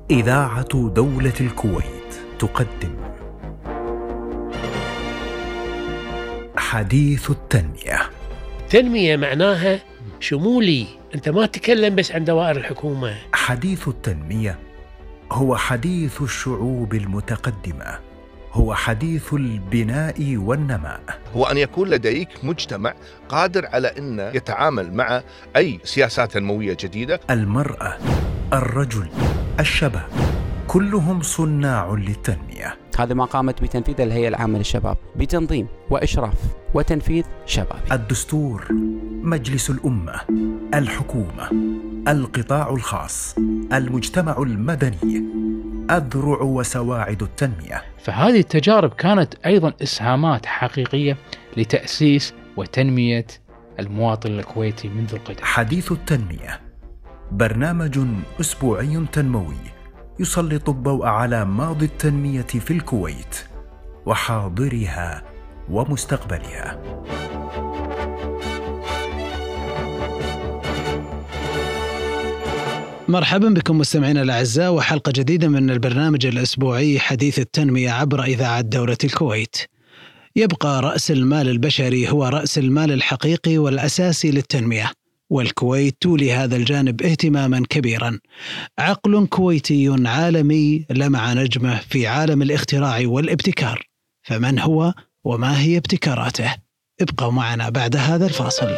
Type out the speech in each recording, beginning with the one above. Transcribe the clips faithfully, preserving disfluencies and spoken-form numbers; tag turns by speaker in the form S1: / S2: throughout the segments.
S1: إذاعة دولة الكويت تقدم حديث التنمية.
S2: تنمية معناها شمولي، أنت ما تتكلم بس عن دوائر الحكومة.
S1: حديث التنمية هو حديث الشعوب المتقدمة، هو حديث البناء والنماء،
S3: هو أن يكون لديك مجتمع قادر على أن يتعامل مع أي سياسات تنموية جديدة.
S1: المرأة، الرجل، الشباب، كلهم صناع للتنمية.
S4: هذا ما قامت بتنفيذ الهيئة العامة للشباب بتنظيم وإشراف وتنفيذ شبابي.
S1: الدستور، مجلس الأمة، الحكومة، القطاع الخاص، المجتمع المدني، أذرع وسواعد التنمية.
S5: فهذه التجارب كانت أيضا إسهامات حقيقية لتأسيس وتنمية المواطن الكويتي منذ القدم.
S1: حديث التنمية برنامج أسبوعي تنموي يسلط الضوء على ماضي التنمية في الكويت وحاضرها ومستقبلها.
S6: مرحبا بكم مستمعينا الأعزاء، وحلقة جديدة من البرنامج الأسبوعي حديث التنمية عبر إذاعة دولة الكويت. يبقى رأس المال البشري هو رأس المال الحقيقي والأساسي للتنمية، والكويت تولي هذا الجانب اهتماما كبيرا. عقل كويتي عالمي لمع نجمه في عالم الاختراع والابتكار، فمن هو وما هي ابتكاراته؟ ابقوا معنا بعد هذا الفاصل.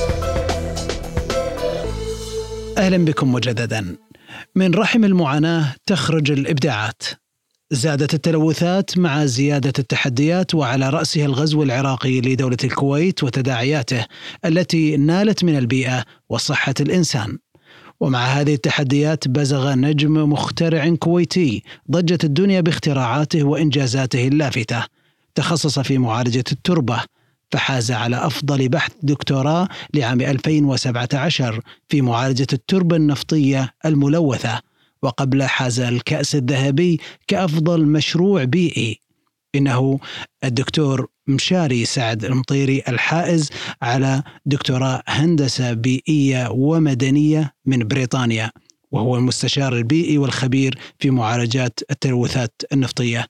S6: أهلا بكم مجددا. من رحم المعاناة تخرج الإبداعات. زادت التلوثات مع زيادة التحديات، وعلى رأسها الغزو العراقي لدولة الكويت وتداعياته التي نالت من البيئة وصحة الإنسان. ومع هذه التحديات بزغ نجم مخترع كويتي ضجت الدنيا باختراعاته وإنجازاته اللافتة. تخصص في معالجة التربة، فحاز على أفضل بحث دكتوراه لعام ألفين وسبعة عشر في معالجة التربة النفطية الملوثة، وقبل حاز الكأس الذهبي كأفضل مشروع بيئي. إنه الدكتور مشاري سعد المطيري الحائز على دكتوراه هندسة بيئية ومدنية من بريطانيا، وهو المستشار البيئي والخبير في معالجات التلوثات النفطية.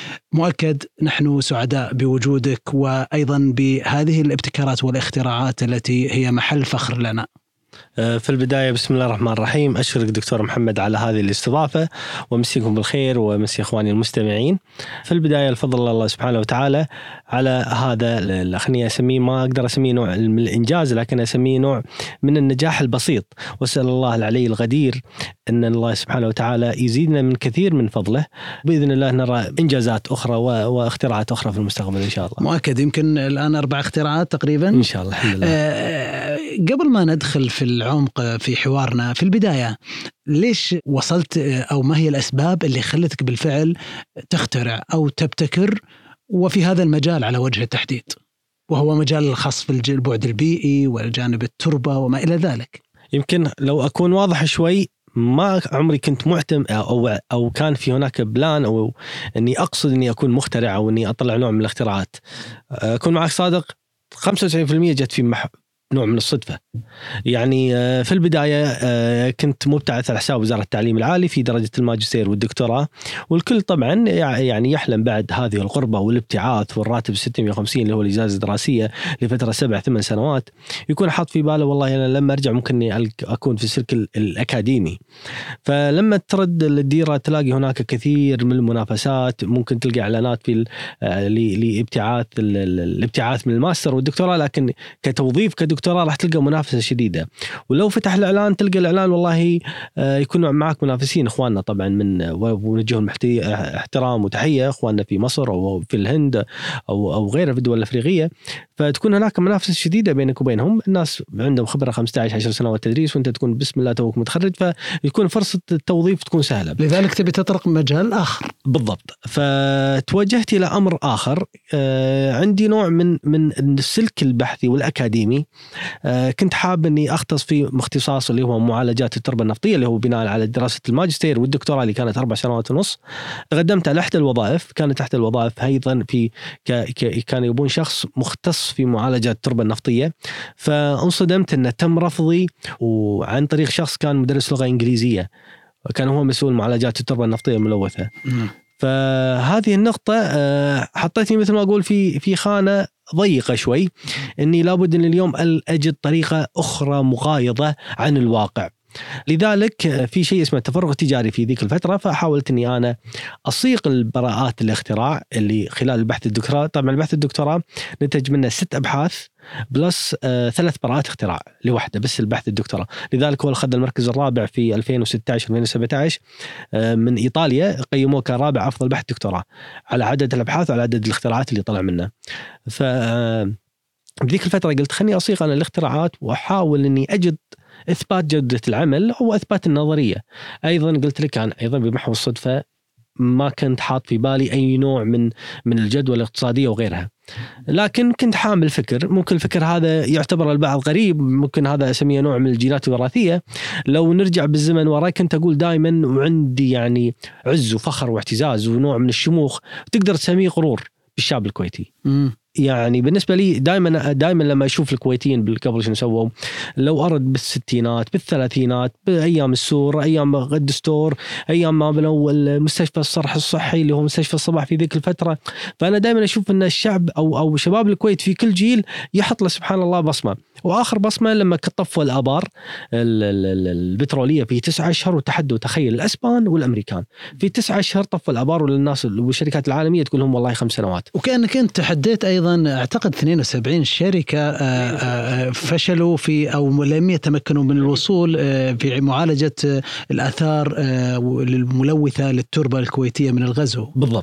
S6: مؤكد نحن سعداء بوجودك وأيضا بهذه الابتكارات والاختراعات التي هي محل فخر لنا.
S7: في البداية بسم الله الرحمن الرحيم، أشكرك دكتور محمد على هذه الاستضافة، ومسيكم بالخير ومسي إخواني المستمعين. في البداية الفضل الله سبحانه وتعالى على هذا، خليني أسميه، ما أقدر أسميه نوع من الإنجاز، لكن أسميه نوع من النجاح البسيط، وأسأل الله العلي القدير أن الله سبحانه وتعالى يزيدنا من كثير من فضله، بإذن الله نرى إنجازات أخرى واختراعات أخرى في المستقبل إن شاء الله.
S6: مؤكد، يمكن الآن أربع اختراعات تقريبا
S7: إن شاء الله. الحمد لله.
S6: أه قبل ما ندخل في العمق في حوارنا، في البداية ليش وصلت أو ما هي الأسباب اللي خلتك بالفعل تخترع أو تبتكر وفي هذا المجال على وجه التحديد، وهو مجال الخاص في البعد البيئي والجانب التربة وما إلى ذلك؟
S7: يمكن لو أكون واضح شوي، ما عمري كنت معتم أو أو كان في هناك بلان أو إني أقصد إني أكون مخترع أو إني أطلع نوع من الاختراعات. أكون معك صادق، خمسة وتسعين بالمئة جت في مح نوع من الصدفة. يعني في البداية كنت مبتعث على حساب وزارة التعليم العالي في درجة الماجستير والدكتوراه، والكل طبعا يعني يحلم بعد هذه الغربة والابتعاث والراتب ستمائة وخمسين اللي هو الإجازة الدراسية لفترة سبع ثمان سنوات، يكون حاط في باله والله أنا لما أرجع ممكن أكون في السلك الأكاديمي. فلما ترد الديرة تلاقي هناك كثير من المنافسات، ممكن تلقى إعلانات في لابتعاث الابتعاث من الماستر والدكتوراه، لكن كتوظيف كدكتوراه راح تلقى منافسة شديدة. ولو فتح الإعلان تلقى الإعلان والله يكون معك منافسين إخواننا طبعا من ونوجههم احترام وتحية إخواننا في مصر أو في الهند أو أو غيرها في الدول الأفريقية. فتكون هناك منافسة شديدة بينك وبينهم، الناس عندهم خبرة خمسة عشر عشر سنوات تدريس وأنت تكون بسم الله توك متخرج، فيكون فرصة التوظيف تكون سهلة.
S6: لذلك تبي تطرق مجال آخر.
S7: بالضبط. فتوجهت إلى أمر آخر. عندي نوع من من السلك البحثي والأكاديمي. كنت حاب أني أختص في اختصاص اللي هو معالجات التربة النفطية، اللي هو بناء على دراسة الماجستير والدكتوراه اللي كانت أربع سنوات ونص. قدمت على إحدى الوظائف، كانت تحت الوظائف أيضا في كان يبون شخص مختص في معالجة التربة النفطية. فانصدمت أن تم رفضي وعن طريق شخص كان مدرس لغة إنجليزية، كان هو مسؤول معالجات التربة النفطية الملوثة. فهذه النقطة حطيتني مثل ما أقول في في خانة ضيقة شوي، إني لابد إن اليوم أجد طريقة أخرى مغايضة عن الواقع. لذلك في شيء اسمه التفرغ التجاري في ذيك الفترة، فحاولت أني أنا أصيغ البراءات الاختراع اللي خلال البحث الدكتوراه. طبعا البحث الدكتوراه نتج منه ست أبحاث بلس آه ثلاث براءات اختراع لوحدة بس البحث الدكتوراه. لذلك هو أخذ المركز الرابع في ألفين وستة عشر ألفين وسبعة عشر آه من إيطاليا، قيموه كرابع أفضل بحث دكتوراه على عدد الأبحاث وعلى عدد الاختراعات اللي طلع منه. ف بذيك الفترة قلت خلني أصيغ أنا الاختراعات وأحاول أني أجد إثبات جودة العمل أو إثبات النظرية. أيضا قلت لك أنا أيضا بمحو الصدفة ما كنت حاط في بالي أي نوع من من الجدوى الاقتصادية وغيرها، لكن كنت حامل فكر. ممكن الفكر هذا يعتبر البعض غريب، ممكن هذا أسميه نوع من الجينات الوراثية. لو نرجع بالزمن وراي كنت أقول دائما وعندي يعني عز وفخر واعتزاز ونوع من الشموخ، تقدر تسميه غرور بالشاب الكويتي. م. يعني بالنسبة لي دائما دائما لما أشوف الكويتيين قبل شنو سووا، لو أرد بالستينات بالثلاثينات بأيام السور أيام الدستور أيام ما بنوا المستشفى الصرح الصحي اللي هو مستشفى الصباح في ذيك الفترة، فأنا دائما أشوف أن الشعب أو أو شباب الكويت في كل جيل يحط له سبحان الله بصمة. وآخر بصمة لما كطفوا الآبار البترولية في تسعة أشهر وتحدوا تخيل الأسبان والأمريكان في تسعة أشهر طفوا الآبار، والناس والشركات العالمية تقول لهم والله خمس سنوات.
S6: وكأنك أنت تحديت أيضا أعتقد اثنين وسبعين شركة فشلوا في أو لم يتمكنوا من الوصول في معالجة الآثار الملوثة للتربة الكويتية من الغزو.
S7: بالضبط.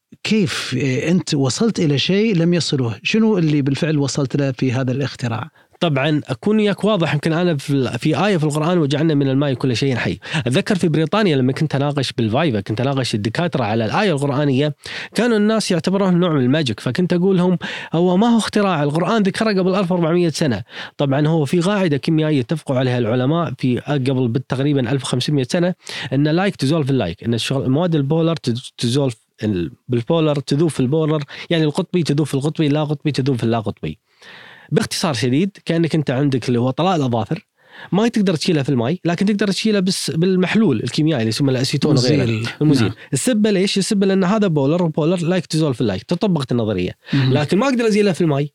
S6: كيف أنت وصلت إلى شيء لم يصلوه؟ شنو اللي بالفعل وصلت له في هذا الاختراع؟
S7: طبعا أكون ياك واضح، يمكن أنا في, في آية في القرآن وجعلنا من الماء كل شيء حي. أتذكر في بريطانيا لما كنت أناقش بالفايفا كنت أناقش الدكاترة على الآية القرآنية، كانوا الناس يعتبروه نوع من الماجيك، فكنت أقول لهم هو ما هو اختراع، القرآن ذكره قبل ألف وأربعمية سنة. طبعا هو في قاعدة كيميائية اتفقوا عليها العلماء في قبل بالتقريبا ألف وخمسمية سنة، أن لايك تزولف اللايك، أن المواد البولر تزولف بالبولر تذوب في البولر، يعني القطبي تذوب في القطبي، لا قطبي تذوب في اللا قطبي. باختصار شديد كأنك أنت عندك اللي هو طلاء الأظافر ما تقدر تشيلها في الماء، لكن تقدر تشيلها بس بالمحلول الكيميائي اللي يسمى الأسيتون وغيره المزيل. نعم. السبة ليش؟ السبة لأن هذا بولر وبولر لايك تزول في اللايك، تطبقت النظرية. مم. لكن ما أقدر أزيلها في الماء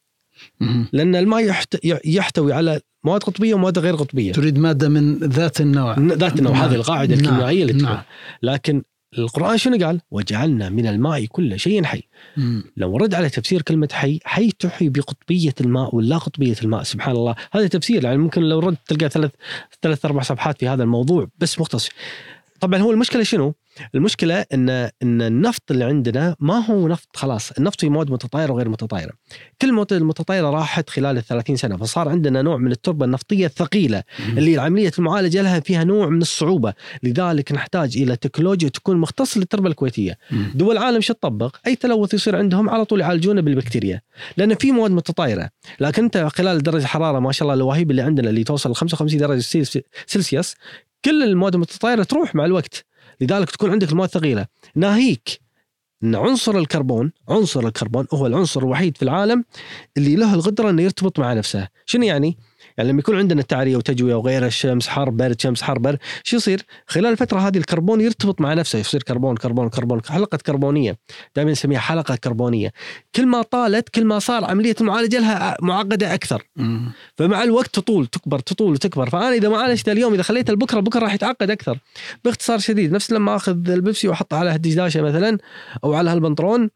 S7: لأن الماء يحت... يحتوي على مواد قطبية ومواد غير قطبية.
S6: تريد مادة من ذات النوع.
S7: ذات النوع. نعم. هذه القاعدة نعم. الكيميائية اللي تقول. نعم. لكن القرآن شنو قال؟ وجعلنا من الماء كل شيء حي. مم. لو رد على تفسير كلمة حي، حي تحيي بقطبية الماء ولا قطبية الماء. سبحان الله، هذا تفسير يعني ممكن لو رد تلقى ثلاث ثلاث أربع صفحات في هذا الموضوع بس مختص. طبعا هو المشكلة شنو؟ المشكلة إن إن النفط اللي عندنا ما هو نفط خلاص، النفط في مواد متطايرة وغير متطايرة. كل مواد المتطايرة راحت خلال الثلاثين سنة، فصار عندنا نوع من التربة النفطية الثقيلة اللي عملية المعالجة لها فيها نوع من الصعوبة. لذلك نحتاج إلى تكنولوجيا تكون مختصة للتربة الكويتية. دول العالم شو تطبق؟ أي تلوث يصير عندهم على طول يعالجونه بالبكتيريا، لأن في مواد متطايرة. لكن أنت خلال درجة الحرارة ما شاء الله الوهيب اللي عندنا اللي توصل خمسة وخمسين درجة سلسيوس، كل المواد المتطايرة تروح مع الوقت. لذلك تكون عندك المواد ثقيلة. ناهيك أن عنصر الكربون عنصر الكربون هو العنصر الوحيد في العالم اللي له القدرة أنه يرتبط مع نفسه. شنو يعني؟ يعني لما يكون عندنا تعرية وتجوية وغيرها، الشمس حر برد شمس حر برد، شو يصير؟ خلال الفترة هذه الكربون يرتبط مع نفسه، يصير كربون كربون كربون، حلقة كربونية، دائما نسميها حلقة كربونية. كل ما طالت كل ما صار عملية المعالجة لها معقدة أكثر. مم. فمع الوقت تطول تكبر تطول وتكبر. فأنا إذا ما عالجت اليوم إذا خليتها لبكرة بكرة راح يتعقد أكثر. باختصار شديد نفس لما أخذ البيبسي وأحطه على هالدشداشة مثلا أو على هالبنطرون،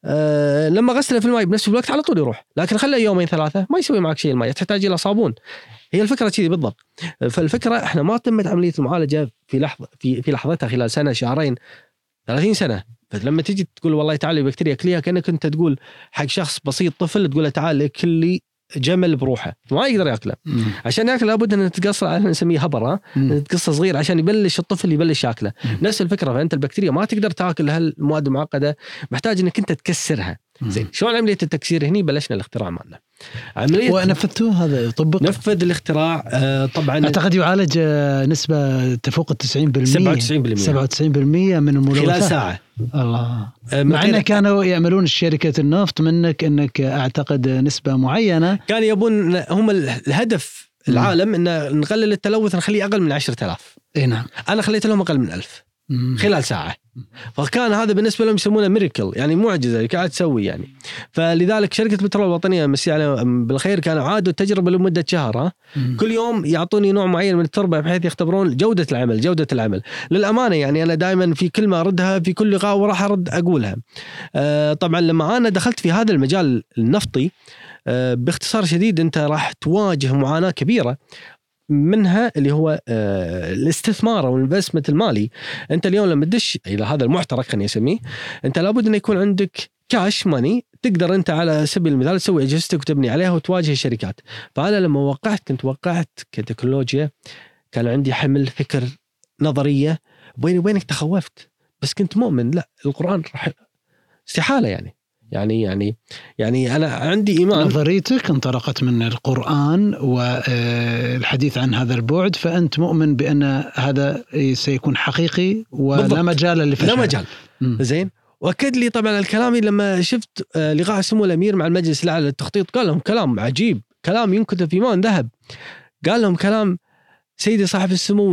S7: أه لما غسله في الماء بنفس الوقت على طول يروح، لكن خليه يومين ثلاثة ما يسوي معك شيء. الماء تحتاج إلى صابون. هي الفكرة كذي بالضبط. فالفكرة إحنا ما تمت عملية المعالجة في لحظة في في لحظتها خلال سنة شهرين ثلاثين سنة. فلما تيجي تقول والله تعالي بكتيريا كليها، كأنك أنت تقول حق شخص بسيط طفل تقول له تعال كلي جمل بروحه ما يقدر ياكله. مم. عشان ياكل لابد ان تتقص، احنا نسميه هبره، تقص صغير عشان يبلش الطفل يبلش ياكله. نفس الفكره. فانت البكتيريا ما تقدر تاكل هالمواد المعقده، محتاج انك انت تكسرها. زين شلون عمليه التكسير؟ هني بلشنا الاختراع مالنا. عمليه
S6: ونفذتوه هذا طبق
S7: نفذ الاختراع. آه طبعا
S6: اعتقد يعالج آه نسبه تفوق التسعين بالمئة
S7: سبعة وتسعين بالمئة
S6: سبعة وتسعين بالمئة من الملوثات
S7: خلال ساعه.
S6: الله. آه مع ان كانوا يعملون الشركه النفط منك انك اعتقد نسبه معينه،
S7: كان يبون هم الهدف العالم ان نقلل التلوث نخليه اقل من عشرة آلاف.
S6: اي نعم.
S7: انا خليت لهم اقل من ألف خلال ساعه، فكان هذا بالنسبه لهم يسمونه ميريكل، يعني معجزه اللي قاعد تسوي يعني. فلذلك شركه البترول الوطنيه مسي عليهم بالخير كانوا عادوا التجربه لمده شهر، ها؟ كل يوم يعطوني نوع معين من التربه بحيث يختبرون جوده العمل جوده العمل للامانه. يعني انا دائما في كلمه اردها في كل لقاء وراح ارد اقولها. آه طبعا لما انا دخلت في هذا المجال النفطي آه باختصار شديد انت راح تواجه معاناه كبيره، منها اللي هو آه الاستثمار او الانفستمنت المالي. انت اليوم لما تدش الى هذا المحترق خليني اسميه، انت لابد ان يكون عندك كاش ماني تقدر انت على سبيل المثال تسوي اجهزتك وتبني عليها وتواجه الشركات. فانا لما وقعت كنت وقعت كتكنولوجيا كان عندي حمل فكر نظريه بيني وبينك تخوفت، بس كنت مؤمن لا القرآن راح استحاله يعني يعني يعني يعني أنا عندي إيمان.
S6: نظريتك انطلقت من القرآن والحديث عن هذا البعد، فأنت مؤمن بأن هذا سيكون حقيقي ولا بالضبط. مجال للفشل.
S7: لا مجال. م. زين. وأكد لي طبعا الكلام لما شفت لقاء سمو الأمير مع المجلس الأعلى للتخطيط، قال لهم كلام عجيب، كلام ينكتب في ماء ذهب. قال لهم كلام سيدي صاحب السمو،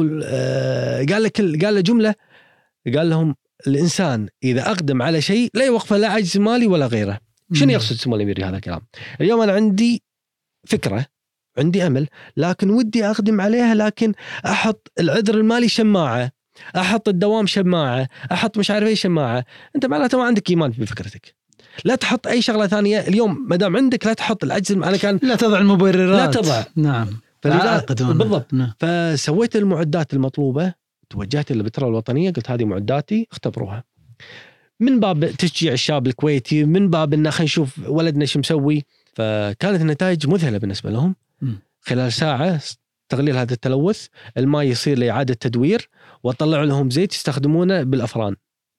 S7: قال لك قال له جملة، قال لهم الإنسان إذا أقدم على شيء لا يوقف لا عجز مالي ولا غيره. شنو يقصد سمو الأمير هذا الكلام؟ اليوم أنا عندي فكرة، عندي أمل، لكن ودي أقدم عليها، لكن أحط العذر المالي شماعة، أحط الدوام شماعة، أحط مش عارف أي شماعة. أنت معناته ما عندك إيمان بفكرتك. لا تحط أي شغلة ثانية اليوم ما دام عندك، لا تحط العجز. أنا كان
S6: لا تضع المبررات،
S7: لا تضع.
S6: نعم.
S7: بالضبط. نعم. فسويت المعدات المطلوبة، توجهت للبترول الوطنية، قلت هذه معداتي اختبروها، من باب تشجيع الشاب الكويتي، من باب إن خلينا نشوف ولدنا شو مسوي. فكانت النتائج مذهلة بالنسبة لهم. خلال ساعة تقليل هذا التلوث، الماء يصير لإعادة تدوير، وطلعوا لهم زيت يستخدمونه بالأفران.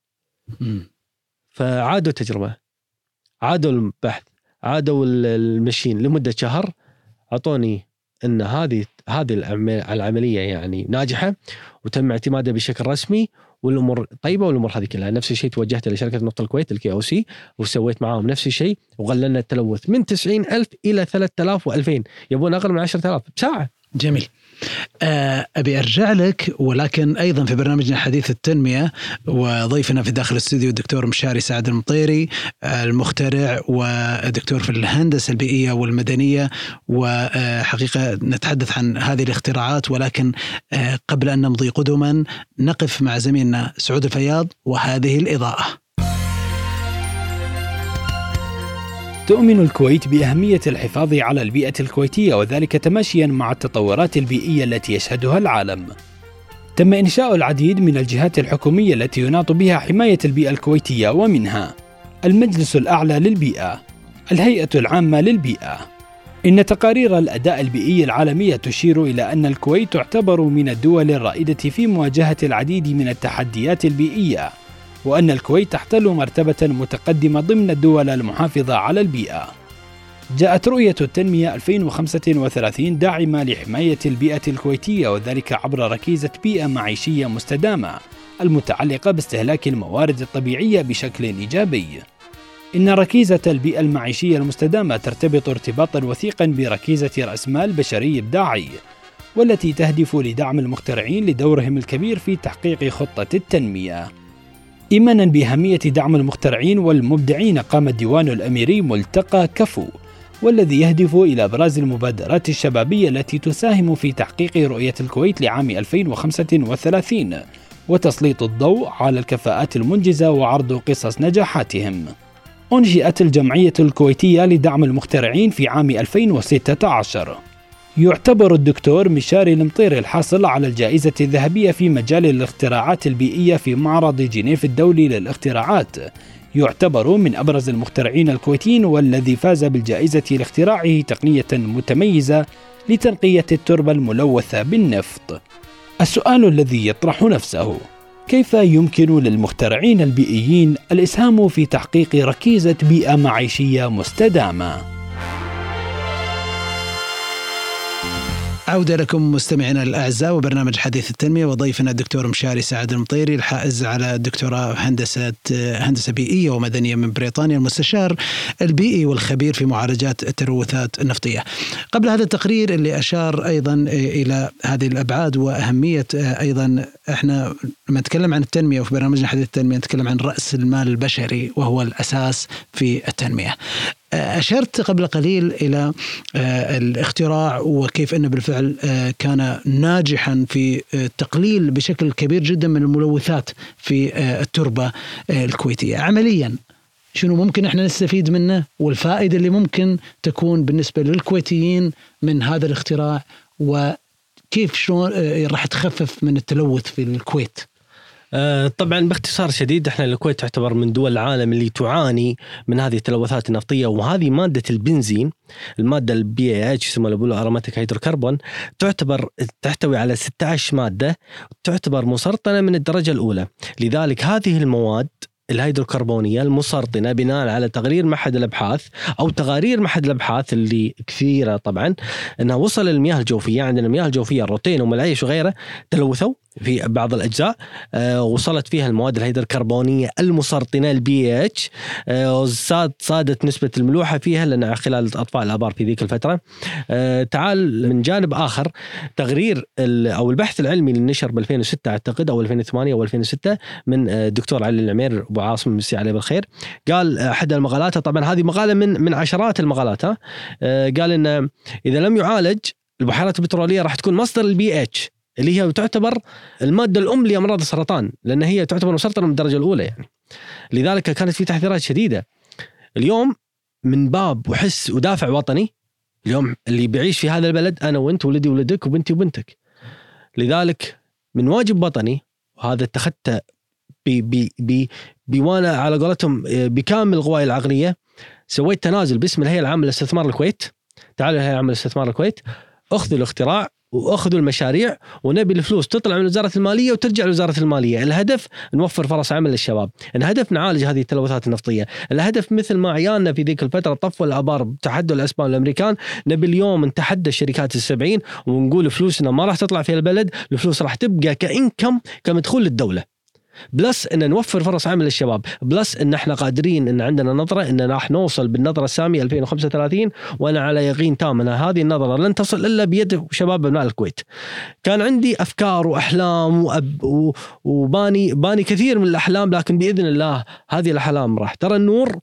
S7: فعادوا التجربة، عادوا البحث، عادوا المشين لمدة شهر، أعطوني أن هذه هذه العملية يعني ناجحة وتم اعتمادها بشكل رسمي والأمور طيبة والأمور هذه كلها. نفس الشيء توجهت لشركة نفط الكويت الكي أو سي وسويت معاهم نفس الشيء، وقللنا التلوث من تسعين ألف إلى ثلاثة آلاف وألفين، يبون أقل من عشرة آلاف بساعة.
S6: جميل. أبي أرجع لك، ولكن أيضا في برنامجنا حديث التنمية وضيفنا في داخل الاستوديو الدكتور مشاري سعد المطيري، المخترع ودكتور في الهندسة البيئية والمدنية، وحقيقة نتحدث عن هذه الاختراعات. ولكن قبل أن نمضي قدما نقف مع زميلنا سعود الفياض وهذه الإضاءة.
S8: تؤمن الكويت بأهمية الحفاظ على البيئة الكويتية، وذلك تماشيا مع التطورات البيئية التي يشهدها العالم. تم إنشاء العديد من الجهات الحكومية التي يناط بها حماية البيئة الكويتية، ومنها المجلس الأعلى للبيئة، الهيئة العامة للبيئة. إن تقارير الأداء البيئي العالمية تشير إلى أن الكويت تعتبر من الدول الرائدة في مواجهة العديد من التحديات البيئية، وأن الكويت تحتل مرتبة متقدمة ضمن الدول المحافظة على البيئة. جاءت رؤية التنمية ألفين وخمسة وثلاثين داعمة لحماية البيئة الكويتية، وذلك عبر ركيزة بيئة معيشية مستدامة المتعلقة باستهلاك الموارد الطبيعية بشكل إيجابي. إن ركيزة البيئة المعيشية المستدامة ترتبط ارتباطا وثيقا بركيزة رأس مال بشري إبداعي، والتي تهدف لدعم المخترعين لدورهم الكبير في تحقيق خطة التنمية. إيمانا بأهمية دعم المخترعين والمبدعين، قام الديوان الأميري ملتقى كفو، والذي يهدف إلى إبراز المبادرات الشبابية التي تساهم في تحقيق رؤية الكويت لعام ألفين وخمسة وثلاثين، وتسليط الضوء على الكفاءات المنجزة وعرض قصص نجاحاتهم. أنشئت الجمعية الكويتية لدعم المخترعين في عام ألفين وستة عشر. يعتبر الدكتور مشاري المطيري الحاصل على الجائزة الذهبية في مجال الاختراعات البيئية في معرض جنيف الدولي للاختراعات، يعتبر من أبرز المخترعين الكويتيين، والذي فاز بالجائزة لاختراعه تقنية متميزة لتنقية التربة الملوثة بالنفط. السؤال الذي يطرح نفسه: كيف يمكن للمخترعين البيئيين الإسهام في تحقيق ركيزة بيئة معيشية مستدامة؟
S6: عودة لكم مستمعينا الأعزاء وبرنامج حديث التنمية، وضيفنا الدكتور مشاري سعد المطيري الحائز على الدكتوراه هندسة هندسة بيئية ومدنية من بريطانيا، المستشار البيئي والخبير في معالجات التلوثات النفطية. قبل هذا التقرير اللي أشار أيضا إلى هذه الأبعاد وأهمية أيضا، إحنا لما نتكلم عن التنمية وفي برنامجنا حديث التنمية نتكلم عن رأس المال البشري وهو الأساس في التنمية. أشرت قبل قليل إلى الاختراع وكيف أنه بالفعل كان ناجحا في التقليل بشكل كبير جدا من الملوثات في التربة الكويتية. عمليا شنو ممكن احنا نستفيد منه والفائدة اللي ممكن تكون بالنسبة للكويتيين من هذا الاختراع، وكيف شلون راح تخفف من التلوث في الكويت؟
S7: طبعا باختصار شديد، احنا الكويت تعتبر من دول العالم اللي تعاني من هذه التلوثات النفطيه، وهذه ماده البنزين، الماده البي اي اتش يسمونها بولو اروماتيك هيدروكربون، تعتبر تحتوي على ستة عشر ماده، تعتبر مسرطنه من الدرجه الاولى. لذلك هذه المواد الهيدروكربونية المسرطنة بناء على تقرير معهد الأبحاث أو تقارير معهد الأبحاث اللي كثيرة طبعا، أنها وصل للمياه الجوفية. عندنا المياه الجوفية الروتين وملعيش وغيره تلوثوا في بعض الأجزاء، آه وصلت فيها المواد الهيدروكربونية المسرطنة البي اتش، آه صاد صادت نسبة الملوحة فيها لأن خلال أطفاء الآبار في ذيك الفترة. آه تعال من جانب آخر، تقرير أو البحث العلمي اللي نشر ب ألفين وستة أعتقد أو ألفين وثمانية أو ألفين وستة من الدكتور علي العمير أبو عاصم مسي عليه بالخير، قال أحد المقالات، طبعا هذه مقالة من من عشرات المقالات، ها آه قال إن إذا لم يعالج البحيرات البترولية راح تكون مصدر البي اتش اللي هي تعتبر المادة الأم لأمراض السرطان، لأن هي تعتبر مسرطنة من الدرجة الأولى يعني. لذلك كانت في تحذيرات شديدة. اليوم من باب وحس ودافع وطني، اليوم اللي بيعيش في هذا البلد أنا وأنت ولدي ولدك وبنتي وبنتك، لذلك من واجب وطني، وهذا اتخذته بي بي بي بيوانا على قولتهم بكامل قواي العقلية، سويت تنازل باسم الهيئة العامة للاستثمار الكويت. تعالوا الهيئة العامة للاستثمار الكويت، أخذوا الاختراع وأخذوا المشاريع، ونبي الفلوس تطلع من وزارة المالية وترجع لوزارة المالية. الهدف نوفر فرص عمل للشباب، الهدف نعالج هذه التلوثات النفطية، الهدف مثل ما عيالنا في ذيك الفترة طفوا الآبار بتحدوا الأسبان والأمريكان، نبي اليوم نتحدى الشركات السبعين ونقول فلوسنا ما راح تطلع في البلد، الفلوس راح تبقى كإنكم كمدخول للدولة، بلس ان نوفر فرص عمل للشباب، بلس ان احنا قادرين ان عندنا نظره ان راح نوصل بالنظره الساميه ألفين وخمسة وثلاثين، وانا على يقين تام ان هذه النظره لن تصل الا بيد شباب ابناء الكويت. كان عندي افكار واحلام وأب وباني باني كثير من الاحلام، لكن باذن الله هذه الاحلام راح ترى النور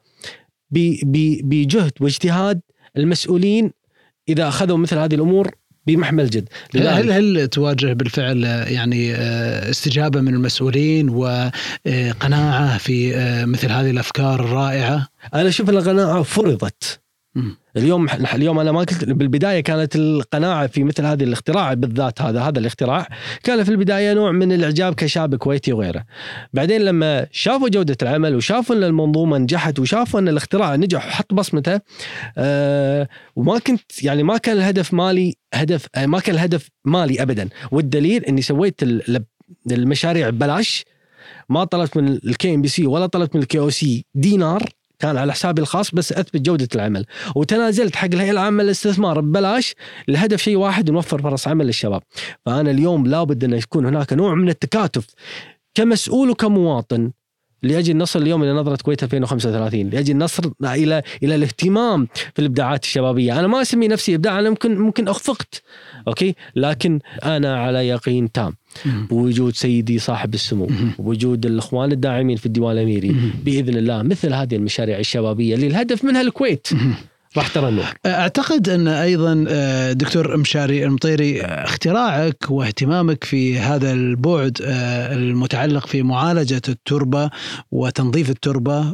S7: بجهد واجتهاد المسؤولين اذا اخذوا مثل هذه الامور بمحمل جد.
S6: هل هل تواجه بالفعل يعني استجابة من المسؤولين وقناعة في مثل هذه الأفكار الرائعة؟
S7: أنا أشوف القناعة فرضت. م. اليوم اليوم أنا ما قلت بالبداية كانت القناعة في مثل هذه الاختراع بالذات، هذا هذا الاختراع كان في البداية نوع من الإعجاب كشاب كويتي وغيره. بعدين لما شافوا جودة العمل وشافوا أن المنظومة نجحت وشافوا أن الاختراع نجح وحط بصمته، آه وما كنت يعني ما كان الهدف مالي هدف آه ما كان الهدف مالي أبدا. والدليل أني سويت المشاريع ببلاش، ما طلبت من الكي ام بي سي ولا طلبت من الكي او سي دينار، كان على حسابي الخاص بس أثبت جودة العمل، وتنازلت حق الهيئة العامة للاستثمار ببلاش. الهدف شيء واحد، نوفر فرص عمل للشباب. فأنا اليوم لابد أن يكون هناك نوع من التكاتف كمسؤول وكمواطن لأجل نصل اليوم إلى نظرة كويت ألفين وخمسة وثلاثين، لأجل نصل إلى إلى الاهتمام في الإبداعات الشبابية. أنا ما أسمي نفسي إبداع، أنا ممكن ممكن أخفقت، أوكي، لكن أنا على يقين تام بوجود سيدي صاحب السمو ووجود الإخوان الداعمين في الديوان الأميري بإذن الله مثل هذه المشاريع الشبابية اللي الهدف منها الكويت راح ترى النور.
S6: أعتقد أن أيضا دكتور مشاري المطيري اختراعك واهتمامك في هذا البعد المتعلق في معالجة التربة وتنظيف التربة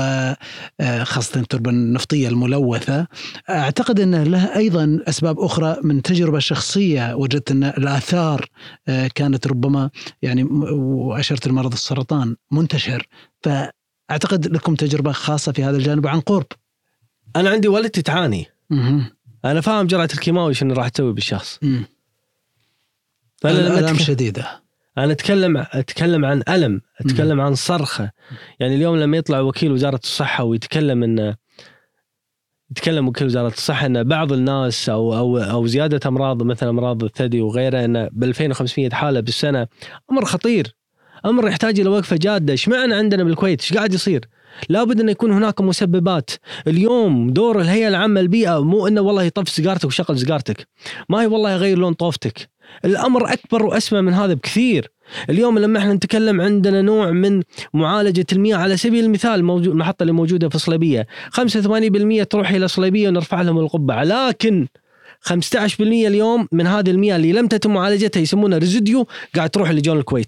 S6: وخاصة التربة النفطية الملوثة، أعتقد أن له أيضا أسباب أخرى من تجربة شخصية. وجدت أن الآثار كانت ربما يعني، وأشرت المرض السرطان منتشر، فأعتقد لكم تجربة خاصة في هذا الجانب عن قرب.
S7: أنا عندي والدتي تعاني، أنا فاهم جرعة الكيماوي شنو راح تسوي بالشخص.
S6: ألم شديدة.
S7: أنا أتكلم أتكلم عن ألم، أتكلم عن صرخة. يعني اليوم لما يطلع وكيل وزارة الصحة ويتكلم إن يتكلم وكيل وزارة الصحة أن بعض الناس أو أو أو زيادة أمراض مثل أمراض الثدي وغيرها أن ب ألفين وخمسمية حالة بالسنة أمر خطير، أمر يحتاج إلى وقفة جادة. إيش معنى عندنا بالكويت إيش قاعد يصير؟ لابد أن يكون هناك مسببات. اليوم دور الهيئة العامة للبيئة مو إنه والله يطفي سيجارتك وشغل سيجارتك، ما هي والله يغير لون طوفتك. الأمر أكبر وأسمى من هذا بكثير. اليوم لما احنا نتكلم عندنا نوع من معالجة المياه على سبيل المثال، موجود المحطة اللي موجودة في صليبية خمسة وثمانين بالمئة تروح إلى صليبية ونرفع لهم القبعة، لكن خمسة عشر بالمئة اليوم من هذه المياه اللي لم تتم معالجتها يسمونها ريزيديو قاعد تروح لجون الكويت.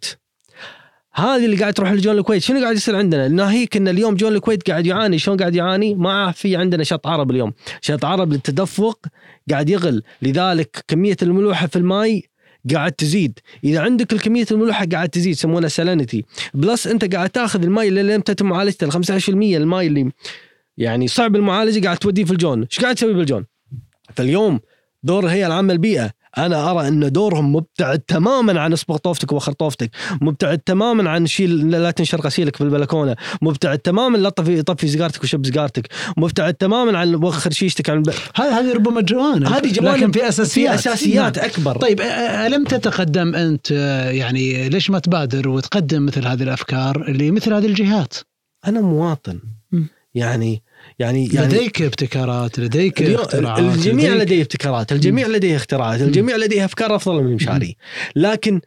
S7: هذه اللي قاعد تروح لجون الكويت شنو قاعد يصير عندنا؟ ناهيك ان اليوم جون الكويت قاعد يعاني. شلون قاعد يعاني؟ ما في عندنا شط عرب اليوم، شط عرب للتدفق قاعد يغل، لذلك كمية الملوحة في الماء قاعد تزيد. إذا عندك الكمية الملوحة قاعد تزيد يسمونها سالينيتي، بلس أنت قاعد تأخذ الماء اللي لم تتم معالجته ال خمسة عشر بالمئة الماء اللي يعني صعب المعالجة قاعد توديه في الجون. إيش قاعد تسوي بالجون؟ فاليوم دور الهيئة العامة للبيئة أنا أرى أن دورهم مبتعد تماما عن إصبغ طوفتك وخر طوفتك، مبتعد تماما عن شيل لا تنشر غسيلك في البلكونة، مبتعد تماما لا طفي طفي سيجارتك وشب سيجارتك، مبتعد تماما عن وخر شيشتك عن ب...
S6: هذه ربما جوانب،
S7: هذه جوانب
S6: لكن في أساسيات,
S7: في أساسيات أكبر.
S6: طيب ألم تتقدم أنت يعني ليش ما تبادر وتقدم مثل هذه الأفكار لمثل هذه الجهات؟
S7: أنا مواطن يعني يعني يعني
S6: لديك ابتكارات، لديك اختراعات،
S7: الجميع
S6: لديك...
S7: لديه ابتكارات، الجميع لديه اختراعات، الجميع لديه أفكار أفضل من المشاري، لكن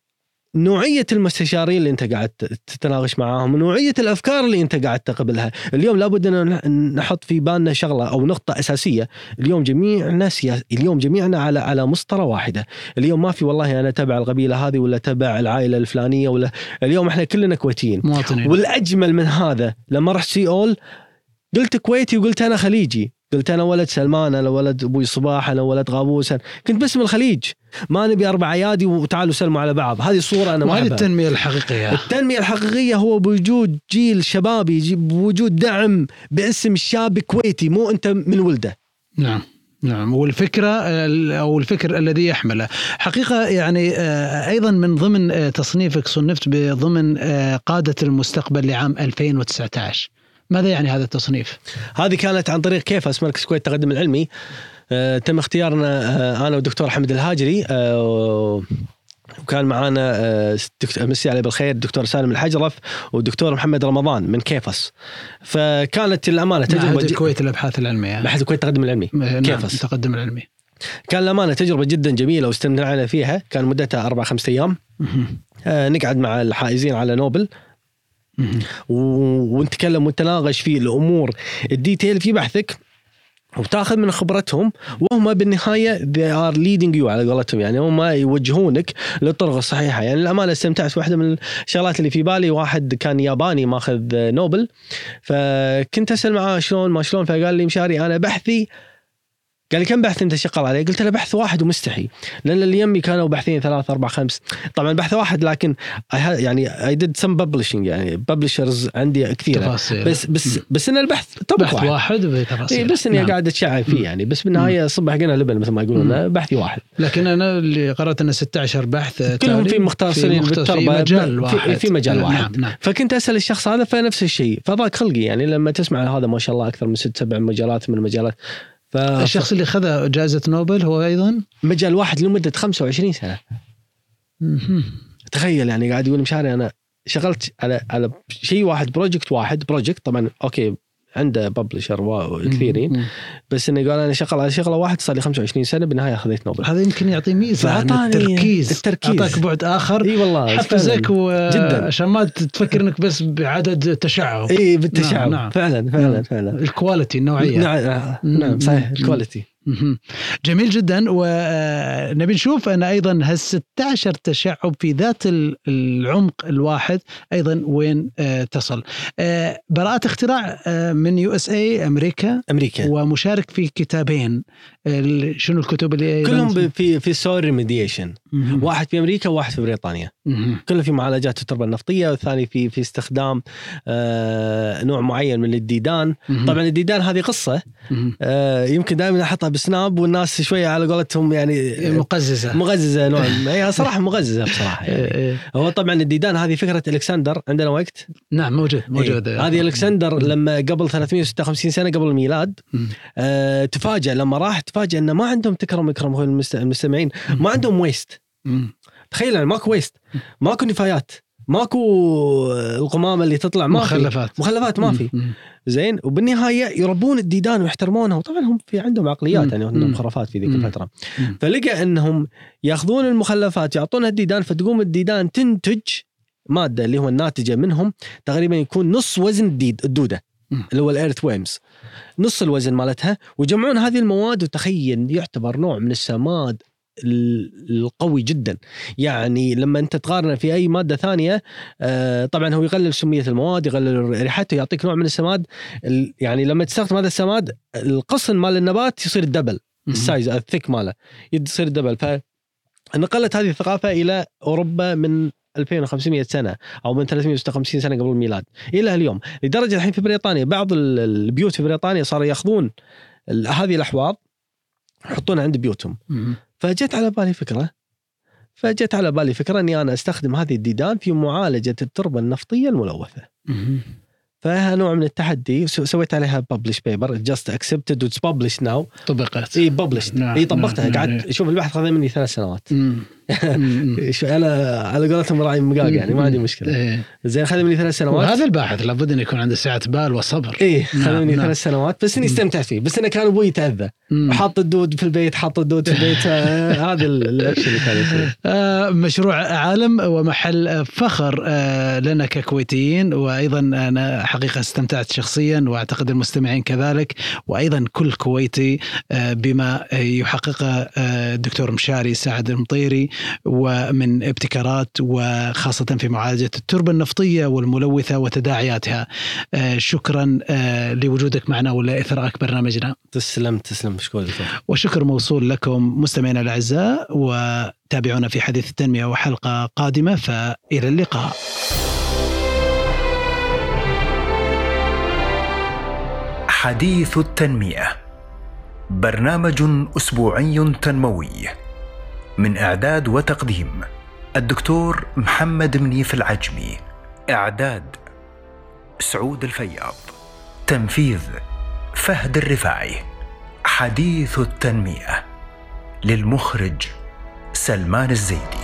S7: نوعية المستشارين اللي أنت قاعد تتناقش معاهم، نوعية الأفكار اللي أنت قاعد تقبلها، اليوم لابد أن نحط في بالنا شغلة أو نقطة أساسية. اليوم جميعنا سياس... اليوم جميعنا على على مسطرة واحدة. اليوم ما في والله أنا تبع القبيلة هذه ولا تبع العائلة الفلانية ولا، اليوم إحنا كلنا كويتيين مواطنين. والأجمل من هذا لما رحت سيول قلت كويتي وقلت أنا خليجي، قلت أنا ولد سلمان، أنا ولد أبوي صباح، أنا ولد غابوس، كنت باسم الخليج. ما نبي أربع أيادي وتعالوا سلموا على بعض. هذه الصورة أنا ما أحبها.
S6: وهذه التنمية الحقيقية.
S7: التنمية الحقيقية هو بوجود جيل شبابي، بوجود دعم باسم الشاب كويتي، مو أنت من ولده.
S6: نعم نعم. والفكرة أو الفكر الذي يحمله حقيقة يعني أيضا من ضمن تصنيفك صنفت بضمن قادة المستقبل لعام ألفين وتسعة عشر. ماذا يعني هذا التصنيف؟
S7: هذه كانت عن طريق كيفاس مركز الكويت التقدم العلمي. آه، تم اختيارنا آه، أنا والدكتور حمد الهاجري، آه، وكان معانا آه، مسي عليه بالخير الدكتور سالم الحجرف والدكتور محمد رمضان من كيفاس. فكانت الأمانة تجربة
S6: معهد الكويت للأبحاث العلمية،
S7: معهد الكويت التقدم العلمي
S6: كيفاس التقدم العلمي.
S7: كان الأمانة تجربة جدا جميلة واستمتعنا فيها. كان مدتها أربع خمسة أيام. آه، نقعد مع الحائزين على نوبل ونتكلم ونتناقش في الأمور الديتيل في بحثك وتاخذ من خبرتهم، وهم بالنهاية they are leading you على قولتهم، يعني هم يوجهونك للطرق الصحيحة. يعني الأمانة استمتعت. واحدة من الشغلات اللي في بالي، واحد كان ياباني ماخذ نوبل، فكنت أسأل معاه شلون ما شلون، فقال لي مشاري أنا بحثي، قال لي كم بحث أنت شغال عليه؟ قلت له بحث واحد ومستحي، لأن اللي يمي كانوا بحثين ثلاثة أربعة خمس. طبعا بحث واحد، لكن يعني I did some publishing، يعني publishers عندي كثير تفاصيل. بس بس بس إن البحث طبق
S6: بحث واحد, واحد بتفاصيل.
S7: إيه بس إني نعم. قاعد أتشعب فيه يعني، بس بالنهاية صبح قلنا لبن مثل ما يقولون، بحثي واحد.
S6: لكن أنا اللي قرأت أن ستة عشر بحث
S7: كلهم في مختصين
S6: في, في مجال واحد،
S7: في, في مجال واحد.
S6: نعم. نعم.
S7: فكنت أسأل الشخص هذا فنفس الشيء، فضاق خلقي يعني لما تسمع هذا ما شاء الله أكثر من ست سبع مجالات من المجالات.
S6: ف... الشخص اللي خذ جائزة نوبل هو أيضا
S7: مجال واحد لمدة خمسة وعشرين سنة. تخيل يعني قاعد يقول مشاري أنا شغلت على على شيء واحد، بروجكت واحد، بروجكت طبعا أوكي عنده ببلشر وكثيرين، بس إنه قال أنا شغال على شغلة واحد صار لي خمسة وعشرين سنة بالنهاية أخذت نوبل.
S6: هذا يمكن يعطي ميزة التركيز،
S7: التركيز
S6: أعطاك بعد آخر.
S7: إي والله
S6: حفزك جدا عشان ما تفكر إنك بس بعدد تشعب.
S7: إي بالتشعب. نعم. فعلا فعلا نعم. فعلا
S6: الكواليتي النوعية.
S7: نعم نعم صحيح الكواليتي.
S6: جميل جدا. ونبي نشوف أن أيضا هالستة عشر تشعب في ذات العمق الواحد أيضا وين تصل. براءة اختراع من يو اس اي أمريكا
S7: أمريكا
S6: ومشارك في كتابين. شنو الكتب اللي
S7: كلهم في في سول ريميديشن، واحد في أمريكا وواحد في بريطانيا. كله في معالجات التربة النفطية، والثاني في في استخدام آه نوع معين من الديدان. طبعا الديدان هذه قصة آه يمكن دائما أحطها بسناب والناس شوية على قولتهم يعني
S6: مقززة
S7: مقززة نوع هي صراحة مقززة بصراحة يعني. هو طبعا الديدان هذه فكرة ألكسندر. عندنا وقت؟
S6: نعم موجود موجود.
S7: إيه. هذه ألكسندر لما قبل ثلاثمائة وستة وخمسين سنة قبل الميلاد آه تفاجأ لما راح تفاجأ أنه ما عندهم تكرم يكرم هو المستمعين ما عندهم ويست. تخيل يعني ماكو ويست، ماكو نفايات، ماكو القمامة اللي تطلع، ما
S6: مخلفات
S7: في مخلفات ما في زين. وبالنهاية يربون الديدان ويحترمونها، وطبعا هم في عندهم عقليات يعني عندهم خرافات في ذيك الفترة. فلقى أنهم يأخذون المخلفات يعطونها الديدان، فتقوم الديدان تنتج مادة اللي هو الناتجة منهم تقريبا يكون نص وزن الديد الدودة اللي هو الإيرث ويمز، نص الوزن مالتها، وجمعون هذه المواد. وتخيل يعتبر نوع من السماد القوي جدا. يعني لما انت تقارن في اي ماده ثانيه آه طبعا هو يقلل سميه المواد، يقلل ريحته، يعطيك نوع من السماد. يعني لما تستخدم هذا السماد القصن مال النبات يصير الدبل السايز الثيك ماله يصير الدبل. فنقلت هذه الثقافه الى اوروبا من ألفين وخمسمائة سنة أو من ثلاثمائة وستة وخمسين سنة قبل الميلاد إلى اليوم. لدرجة الحين في بريطانيا بعض البيوت في بريطانيا صاروا يأخذون هذه الأحواض يحطونها عند بيوتهم. فجت على بالي فكرة فجت على بالي فكرة أني أنا أستخدم هذه الديدان في معالجة التربة النفطية الملوثة. فها نوع من التحدي، سويت عليها publish paper just accepted it's published now.
S6: طبقت
S7: إيه published نعم. إيه طبقتها. قعدت شوف البحث خذ مني ثلاث سنوات. شو أنا على قولتهم راعي مقاق يعني ما عندي مشكلة. زين خذ مني ثلاث سنوات.
S6: وهذا الباحث لابد أن يكون عنده سعة بال وصبر.
S7: إيه خذ مني نعم. ثلاث سنوات بس إني استمتعت فيه. بس أنا كان أبوي يتأذى وحاط الدود في البيت حاط الدود في البيت. هذا الأكشن اللي كان يصير.
S6: آه مشروع عالم ومحل فخر آه لنا ككويتيين، وأيضا أنا حقيقة استمتعت شخصيا وأعتقد المستمعين كذلك، وأيضا كل كويتي آه بما يحققه آه الدكتور مشاري سعد المطيري ومن ابتكارات وخاصة في معالجة التربة النفطية والملوثة وتداعياتها. آه شكرا آه لوجودك معنا ولإثراءك برنامجنا.
S7: تسلم تسلم شكرا.
S6: وشكر موصول لكم مستمعينا الأعزاء، وتابعونا في حديث التنمية وحلقة قادمة، فإلى اللقاء.
S1: حديث التنمية برنامج أسبوعي تنموي من إعداد وتقديم الدكتور محمد منيف العجمي، إعداد سعود الفياض، تنفيذ فهد الرفاعي. حديث التنمية للمخرج سلمان الزيدي.